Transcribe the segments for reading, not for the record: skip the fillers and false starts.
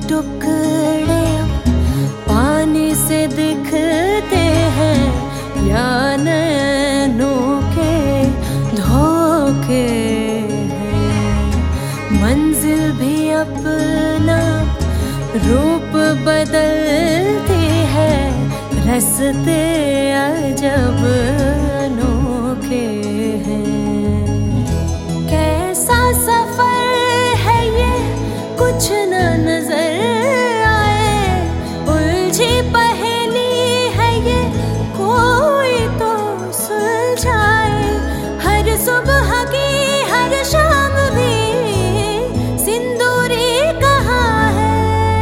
टुकड़े पानी से दिखते हैं या नैनों के धोखे हैं। मंजिल भी अपना रूप बदलती है, रास्ते अजब अनोखे हैं। कैसा सफर है ये कुछ न नजर आए, उलझी पहेली है ये कोई तो सुलझाए। हर सुबह की हर शाम भी सिंदूरी कहाँ है।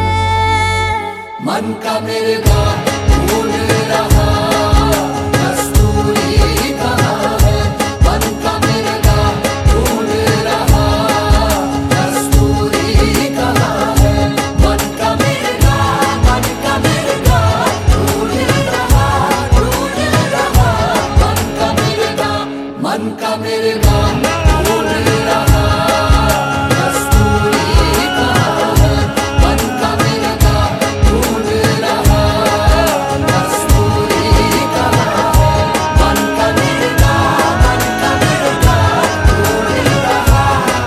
मन का मेरे बात भूल रहा कस्तूरी कहाँ है। मन का मेरे बात भूल रहा कस्तूरी कहाँ है। मन का मेरे बात भूल रहा मन का मेरे बात भूल रहा कस्तूरी कहाँ है। मन का मेरे बात भूल रहा कस्तूरी कहाँ है। मन का मेरे बात भूल रहा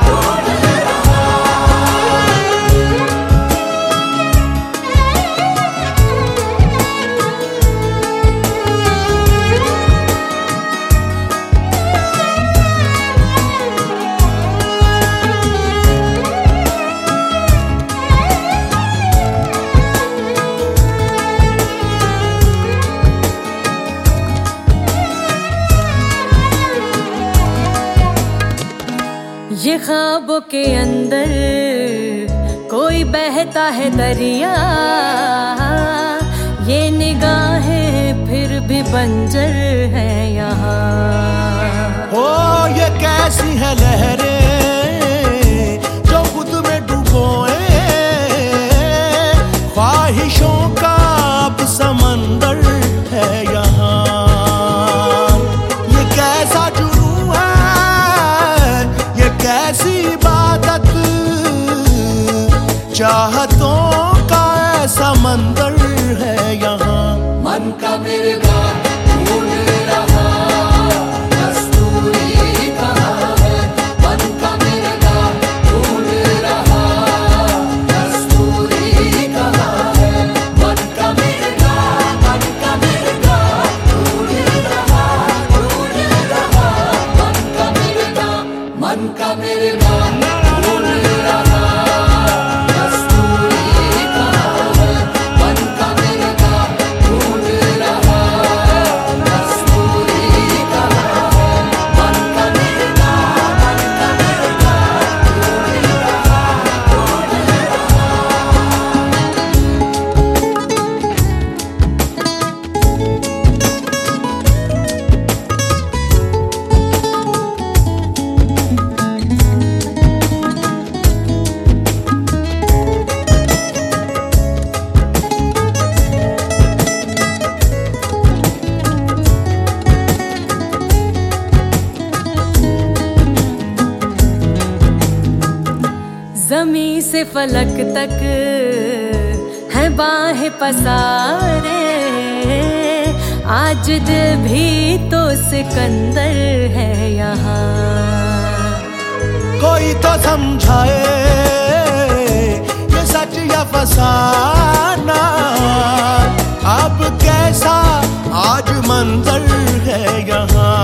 ये ख्वाबों के अंदर कोई बहता है दरिया, ये निगाहें फिर भी बंजर है यहाँ। ओ ये कैसी है लहरें जो खुद में डूबोए, ख्वाहिशों का अब समंदर है यहाँ। ये कैसा जुनून है, ये कैसी इबादत, चाहतों का ऐसा मंदिर है यहाँ। मन का मेरे बात भूल रहा कस्तूरी कहाँ है। मन का मेरे बात भूल रहा कस्तूरी कहाँ है। मन का मेरे बात भूल रहा मन का मेरे बात भूल रहा कस्तूरी कहाँ है। मन का मेरे बात भूल रहा कस्तूरी कहाँ है। मन का मेरे बात भूल रहा ज़मीं से फलक तक है बाहें पसारे, आज दिल भी तो सिकंदर है यहाँ। कोई तो समझाए ये सच या फसाना, अब कैसा आज मंजर है यहाँ।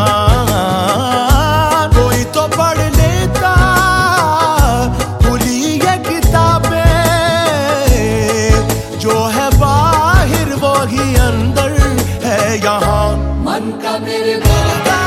कोई तो पढ़ लेता खुली ये किताबें, जो है बाहर वो ही अंदर है यहाँ। मन का मेरे बात